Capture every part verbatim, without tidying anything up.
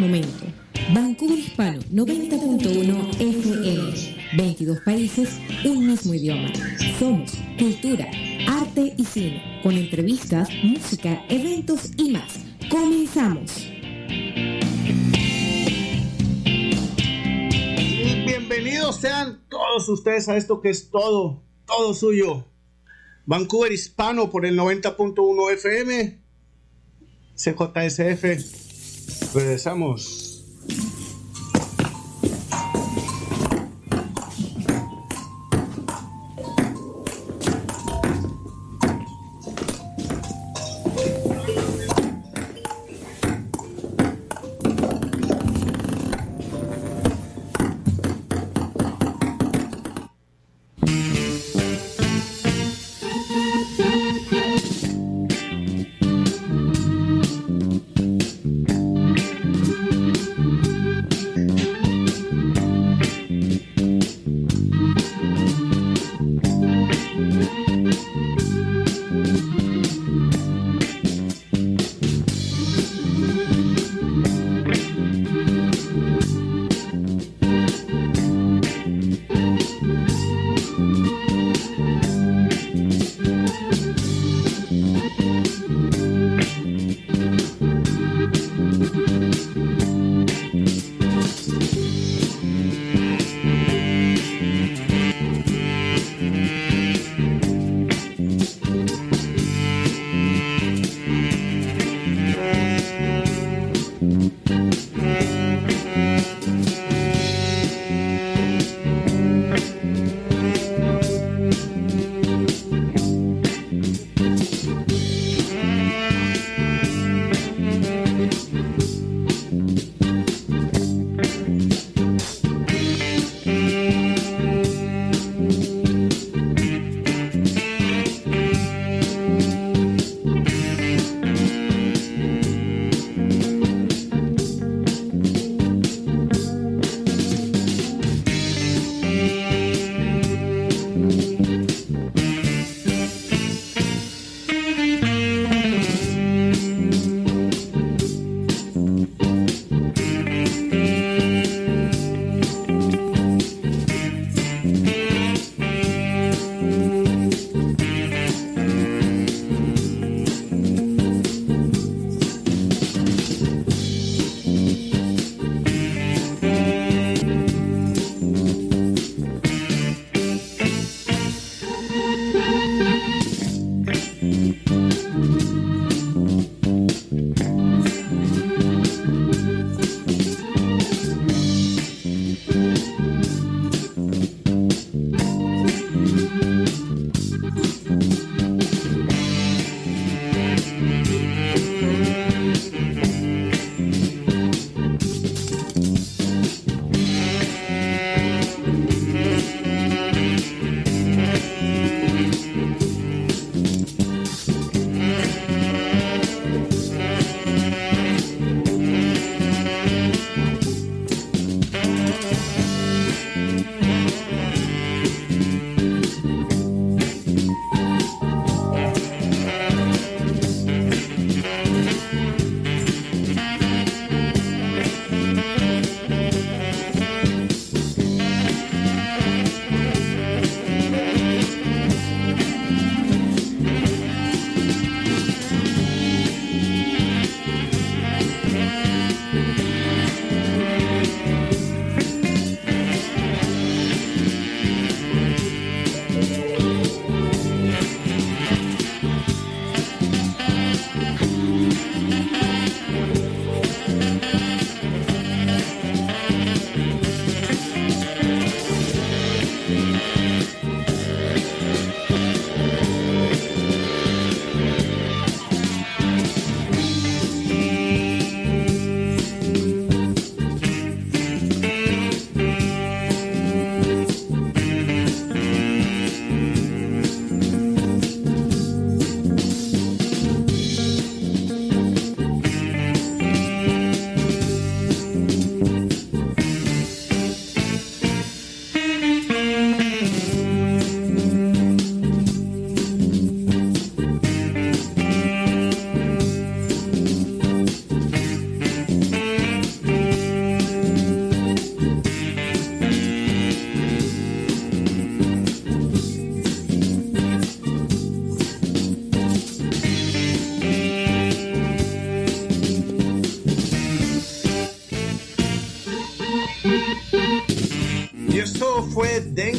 momento. Vancouver Hispano noventa punto uno F M. veintidós países, un mismo idioma. Somos cultura, arte y cine, con entrevistas, música, eventos y más. ¡Comenzamos! Y bienvenidos sean todos ustedes a esto que es todo, todo suyo. Vancouver Hispano por el noventa punto uno F M. C J S F. Regresamos.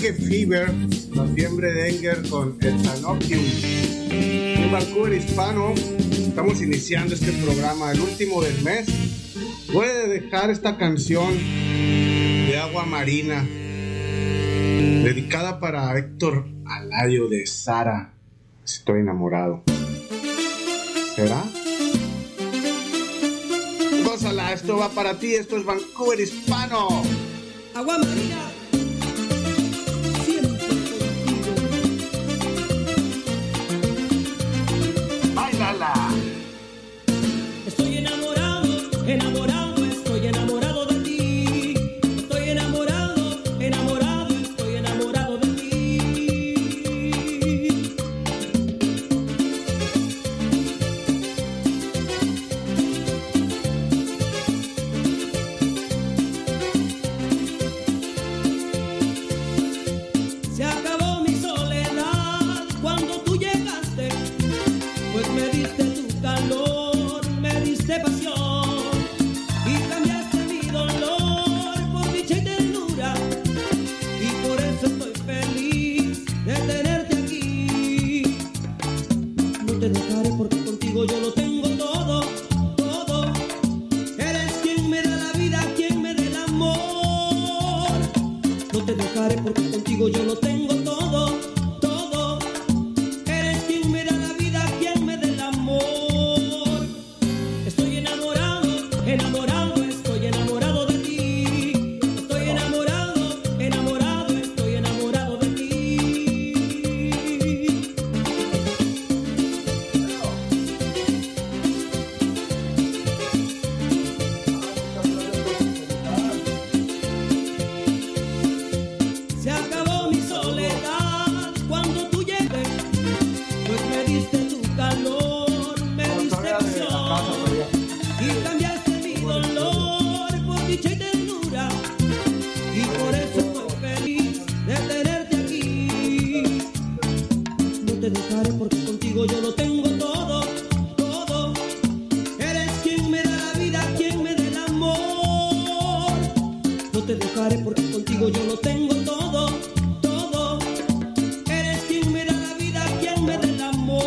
Dengue Fever, la fiebre dengue con el Sanopium. En Vancouver Hispano estamos iniciando este programa, el último del mes. Voy a dejar esta canción de Agua Marina, dedicada para Héctor Alario de Sara. Estoy enamorado. ¿Será? Gózala, esto va para ti, esto es Vancouver Hispano. Agua Marina, siempre contigo. ¡Báilala! Estoy enamorado, enamorado, estoy enamorado de ti. Estoy enamorado, enamorado, estoy enamorado de ti. Se acabó mi soledad cuando tú llegaste, pues me diste tu calor, me diste pasión y cambiaste mi dolor por dicha y ternura, y por eso estoy feliz de tenerte aquí. No te dejaré porque contigo yo lo tengo todo, todo. Eres quien me da la vida, quien me da el amor. No te dejaré porque contigo yo lo tengo todo, todo. Eres quien me da la vida, quien me da el amor. Estoy enamorado, enamorado, estoy enamorado de ti. Estoy enamorado, enamorado, estoy enamorado de ti. Se acabó mi soledad cuando tú llegué, pues me diste tu calor, me diste pasión y cambiaste mi dolor por dicha y ternura, y por eso estoy feliz de tenerte aquí. No te dejaré porque contigo yo lo tengo todo, todo. Eres quien me da la vida, quien me da el amor. No te dejaré porque contigo yo lo tengo todo, todo. Eres quien me da la vida, quien me da el amor.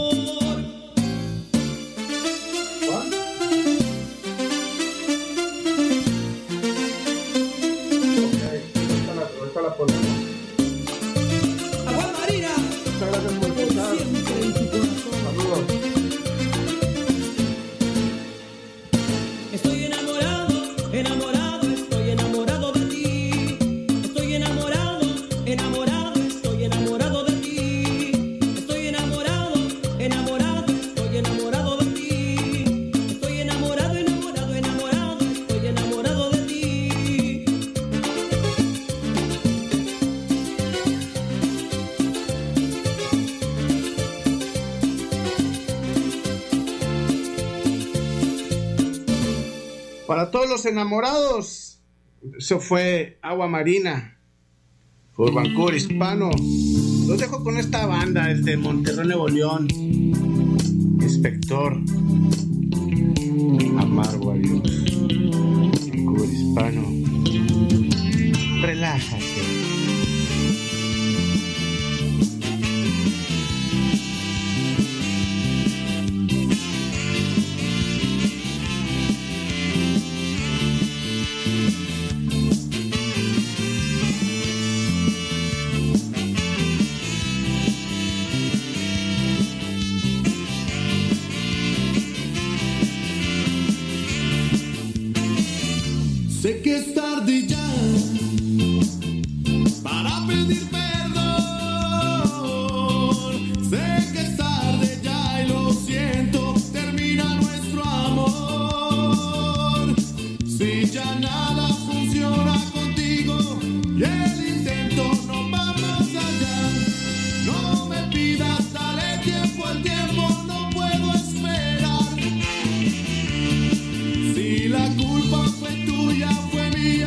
Agua Marina, Muchas gracias por escuchar. siempre en tu corazón. Saludos. Estoy enamorado, enamorado, estoy enamorado de ti. Estoy enamorado, enamorado, estoy enamorado de ti. Estoy enamorado, enamorado, estoy enamorado de ti. Estoy enamorado, enamorado, enamorado, estoy enamorado de ti. Para todos los enamorados, eso fue Agua Marina por Vancouver Hispano. Los dejo con esta banda desde Monterrey, Nuevo León. Inspector, amargo adiós. Vancouver Hispano, relájate. Sé que es tarde ya para pedir perdón. Sé que es tarde ya y lo siento, termina nuestro amor. Si ya nada funciona contigo y el intento no va más allá, no me pidas, dale tiempo al tiempo, no puedo esperar. Si la culpa fue tuya, fue mía.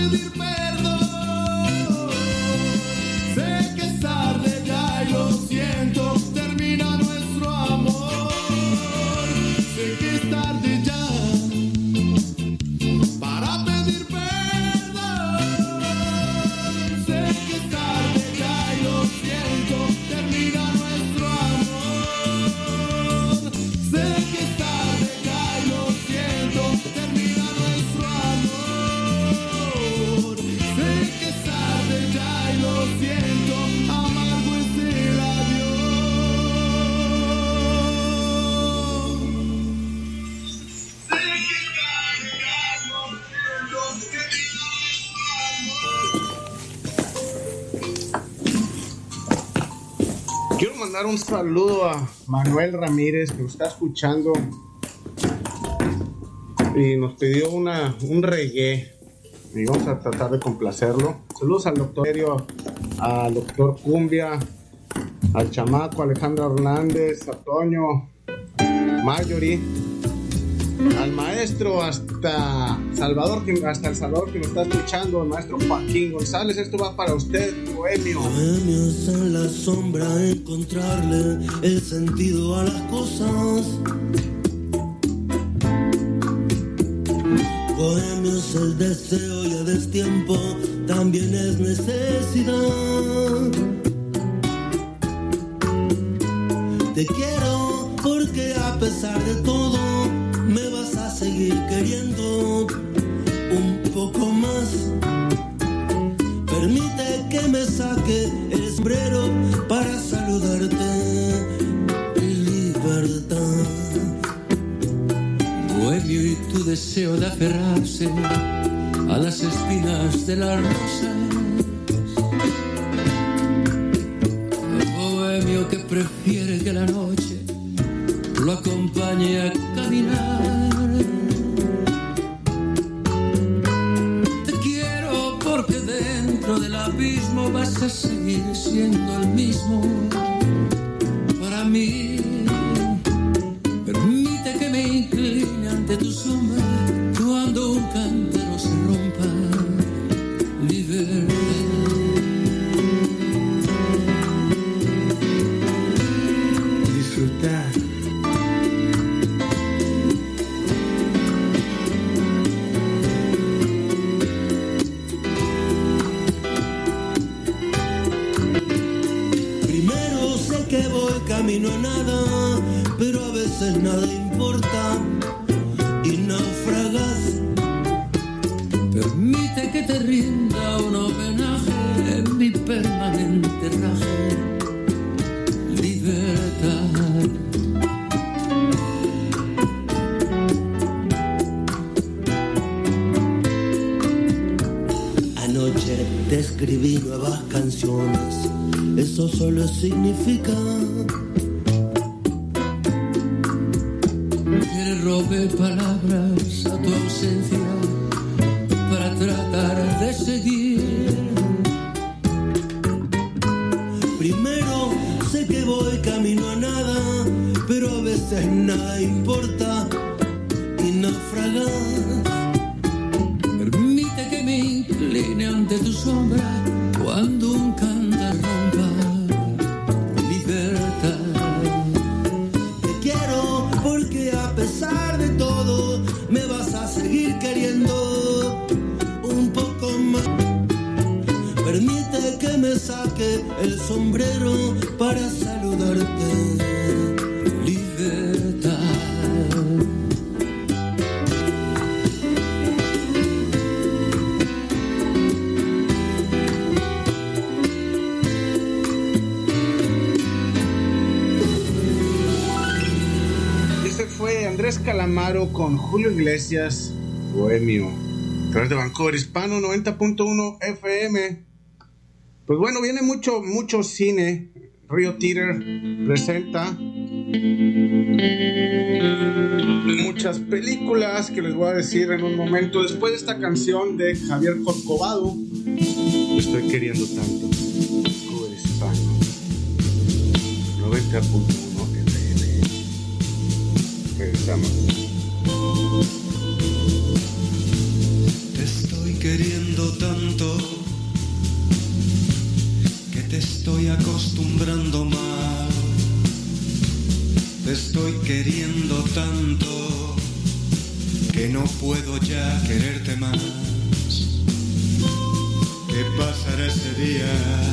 pedir perdón. Sé que es tarde ya y lo siento, termina nuestro amor. Sé que es tarde ya para pedir perdón. Sé que es tarde ya y lo siento, termina nuestro amor. Sé que es tarde ya y lo siento, termina nuestro amor. Sé que es tarde ya y lo siento, amargo es el adiós. Sé que es tarde ya y lo siento, termina nuestro amor. Quiero mandar un saludo a Manuel Ramírez, que nos está escuchando y nos pidió una, un reggae y vamos a tratar de complacerlo. Saludos al doctor, al doctor Cumbia, al chamaco Alejandro Hernández, a Toño, Marjorie, al maestro hasta Salvador, que, hasta El Salvador, que nos está escuchando, el maestro Joaquín González. Esto va para usted, bohemio. Bohemios en la sombra, encontrarle el sentido a las cosas. Bohemios, el deseo y el destiempo también es necesidad. Te quiero porque a pesar de todo me vas a seguir queriendo un poco más. Permite que me saque el sombrero para saludarte. Libertad. Bohemio y tu deseo de aferrarse a las espinas de las rosas. Bohemio que prefiere que la noche lo acompañe a caminar. Te quiero porque dentro del abismo vas a seguir siendo el mismo para mí. Permite que me incline ante tu sombra cuando un cántaro se rompa. Libertad. Disfrutar. Primero sé que voy camino a nada, pero a veces nada importa y naufragas. Permite que te rinda un homenaje en mi permanente raje. Libertad. Anoche te escribí nuevas canciones, eso solo significa Que le robé palabras a tu ausencia para tratar de seguir. primero sé que voy camino a nada, pero a veces nada importa y naufragas. Permite que me incline ante tu sombra cuando un cántaro rompa. Libertad. Te quiero porque a pesar de todo me vas a seguir queriendo un poco más. Permite que me saque el sombrero para saludarte. Libertad. Ese fue Andrés Calamaro con Julio Iglesias, Bohemio, a través de Vancouver Hispano noventa punto uno F M. Pues bueno, viene mucho, mucho cine. Río Theater presenta muchas películas que les voy a decir en un momento. Después de esta canción de Javier Corcovado, Te estoy queriendo tanto. Vancouver Hispano noventa punto uno F M. Regresamos. Te estoy queriendo tanto que te estoy acostumbrando mal. Te estoy queriendo tanto que no puedo ya quererte más. ¿Qué pasará ese día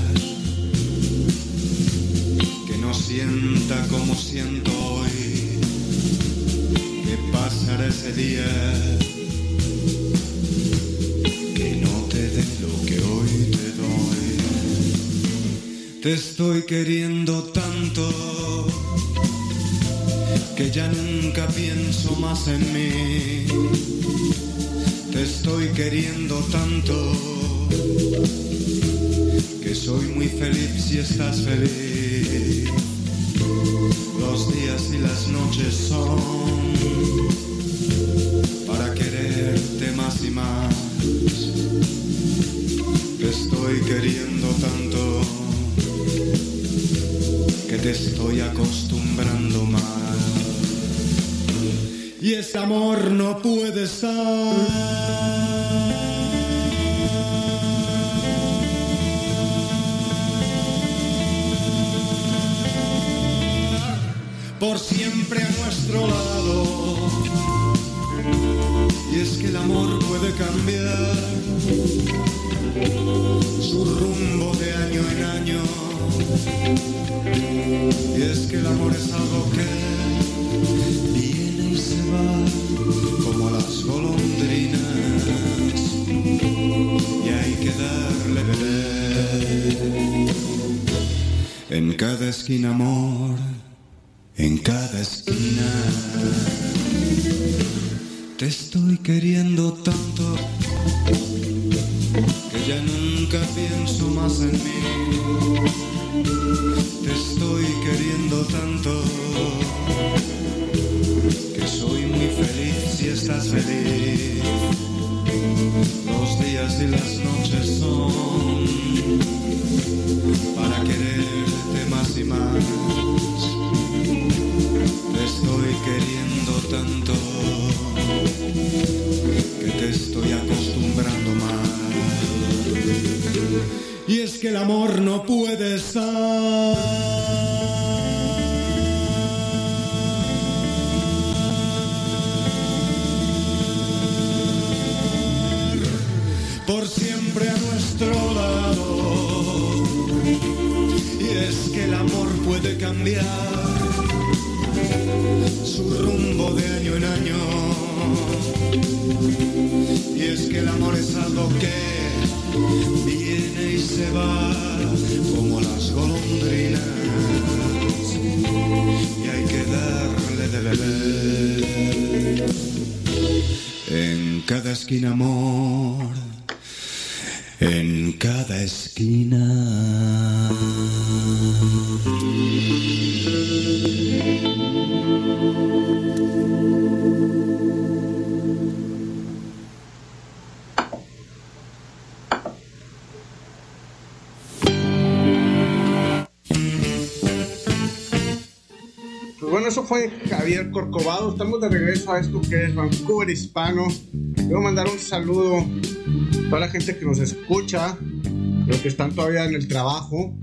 que no sienta como siento hoy? ¿Qué pasará ese día que no te dé lo que hoy te doy? Te estoy queriendo tanto que ya nunca pienso más en mí. Te estoy queriendo tanto que soy muy feliz si estás feliz. Los días y las noches son para quererte más y más. Te estoy queriendo tanto que te estoy acostumbrando mal. Y ese amor no puede estar por siempre a nuestro lado. Y es que el amor puede cambiar su rumbo de año en año. Y es que el amor es algo que viene y se va como las golondrinas. Y hay que darle beber. En cada esquina amor, en cada esquina. Te estoy queriendo tanto que ya nunca pienso más en mí. Te estoy queriendo tanto que soy muy feliz si estás feliz. Los días y las noches son para quererte más y más. Te estoy queriendo tanto que te estoy acostumbrando mal. Y es que el amor no puede estar por siempre a nuestro lado. Y es que el amor puede cambiar su rumbo de año en año. Y es que el amor es algo que viene y se va como las golondrinas. Y hay que darle de beber. En cada esquina amor, en cada esquina. Bueno, eso fue Javier Corcovado. Estamos de regreso a esto que es Vancouver Hispano. Quiero mandar un saludo a toda la gente que nos escucha, los que están todavía en el trabajo,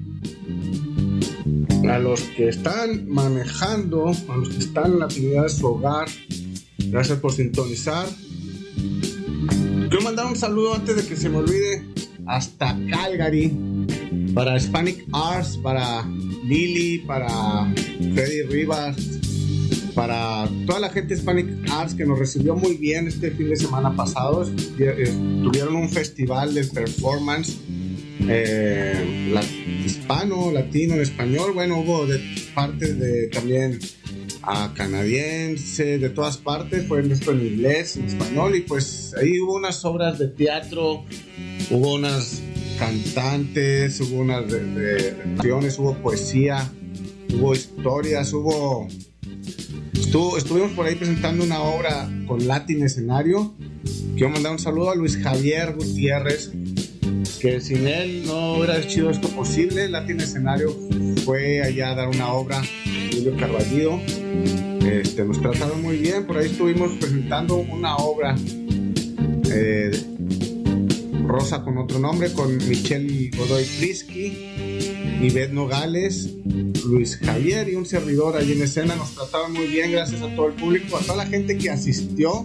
a los que están manejando, a los que están en la actividad de su hogar. Gracias por sintonizar. Quiero mandar un saludo antes de que se me olvide hasta Calgary para Hispanic Arts, para Lili, para Freddy Rivas, para toda la gente de Hispanic Arts que nos recibió muy bien este fin de semana pasado. Tuvieron un festival de performance eh, la, hispano, latino, en español. Bueno, hubo de partes de también a canadienses, de todas partes. Fue esto en inglés, en español, y pues ahí hubo unas obras de teatro, hubo unas cantantes, hubo unas de, de canciones, hubo poesía, hubo historias, hubo estuvo, estuvimos por ahí presentando una obra con Latin Escenario. Quiero mandar un saludo a Luis Javier Gutiérrez, que sin él no hubiera sido esto posible. Latin Escenario fue allá a dar una obra, Julio Carballido. Este, nos trataron muy bien, por ahí estuvimos presentando una obra eh, Rosa con otro nombre, con Michelle Godoy Frisky, Ivette Nogales, Luis Javier y un servidor allí en escena. Nos trataron muy bien, gracias a todo el público, a toda la gente que asistió.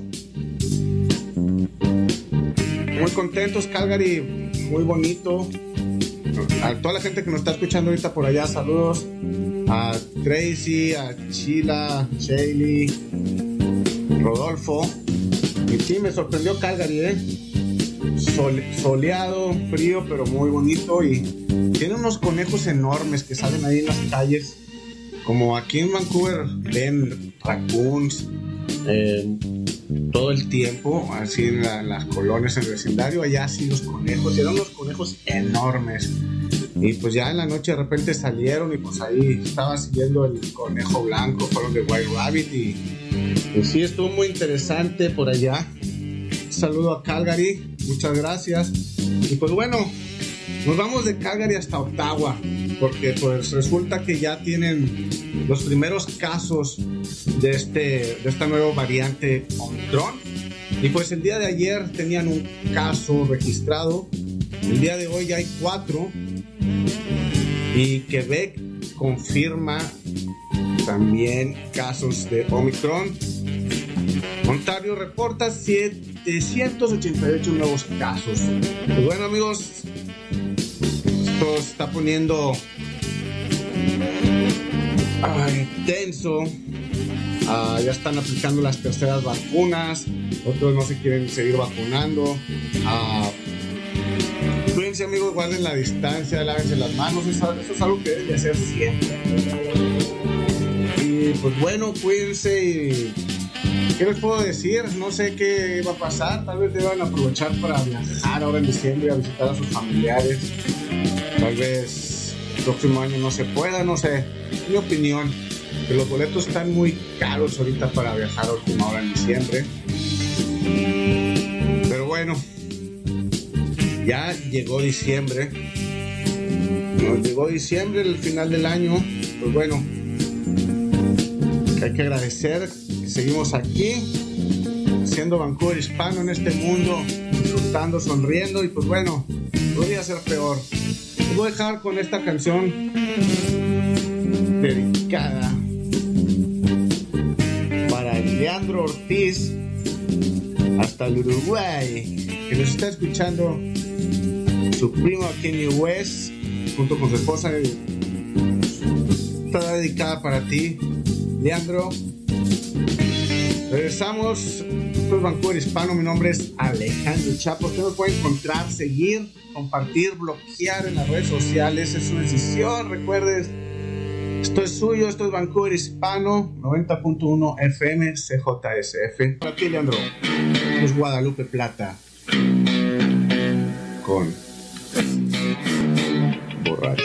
Muy contentos, Calgary, muy bonito. A toda la gente que nos está escuchando ahorita por allá, saludos a Tracy, a Sheila, Shaylee, Rodolfo. Y sí, me sorprendió Calgary, ¿eh? Sol, soleado, frío, pero muy bonito. Y tiene unos conejos enormes que salen ahí en las calles. Como aquí en Vancouver ven raccoons eh, todo el tiempo, así en, la, en las colonias, en el vecindario. Allá sí los conejos, tienen unos conejos enormes. Y pues ya en la noche de repente salieron y pues ahí estaba siguiendo el conejo blanco, fueron de White Rabbit y, y sí, estuvo muy interesante por allá. Un saludo a Calgary, muchas gracias. Y pues bueno, nos vamos de Calgary hasta Ottawa, porque pues resulta que ya tienen los primeros casos de, este, de esta nueva variante Omicron. Y pues el día de ayer tenían un caso registrado, el día de hoy ya hay cuatro. Y Quebec confirma también casos de Omicron. Ontario reporta setecientos ochenta y ocho nuevos casos. Pues bueno, amigos, esto se está poniendo ay, tenso. Uh, ya están aplicando las terceras vacunas, otros no se quieren seguir vacunando. Uh, Cuídense, amigos, guarden la distancia, lávense las manos, eso, eso es algo que deben de hacer siempre. Y pues bueno, cuídense y ¿qué les puedo decir? No sé qué va a pasar, tal vez deban aprovechar para viajar ahora en diciembre a visitar a sus familiares. Tal vez el próximo año no se pueda, no sé, es mi opinión, que los boletos están muy caros ahorita para viajar a última hora en diciembre. Pero bueno, ya llegó diciembre, nos llegó diciembre, el final del año. Pues bueno, hay que agradecer que seguimos aquí, siendo Vancouver hispano en este mundo, disfrutando, sonriendo. Y pues bueno, podría ser peor. Les voy a dejar con esta canción dedicada para Leandro Ortiz, hasta el Uruguay, que nos está escuchando. Su primo Kanye West, junto con su esposa, está dedicada para ti, Leandro. Regresamos. Esto es Vancouver Hispano. Mi nombre es Alejandro Chapo. Usted me puede encontrar, seguir, compartir, bloquear en las redes sociales. Es su decisión. Recuerdes, esto es suyo. Esto es Vancouver Hispano, noventa punto uno F M, C J S F. Para ti, Leandro, es Guadalupe Plata con Borracho.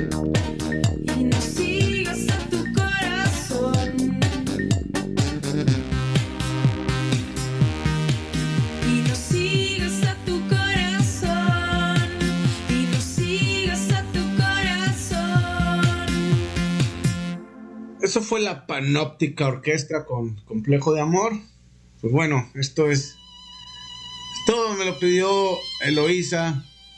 y no sigas a tu corazón, y no sigas a tu corazón, y no sigas a tu corazón. Eso fue la Panóptica Orquestra con Complejo de Amor. Pues bueno, esto es todo, me lo pidió Eloísa.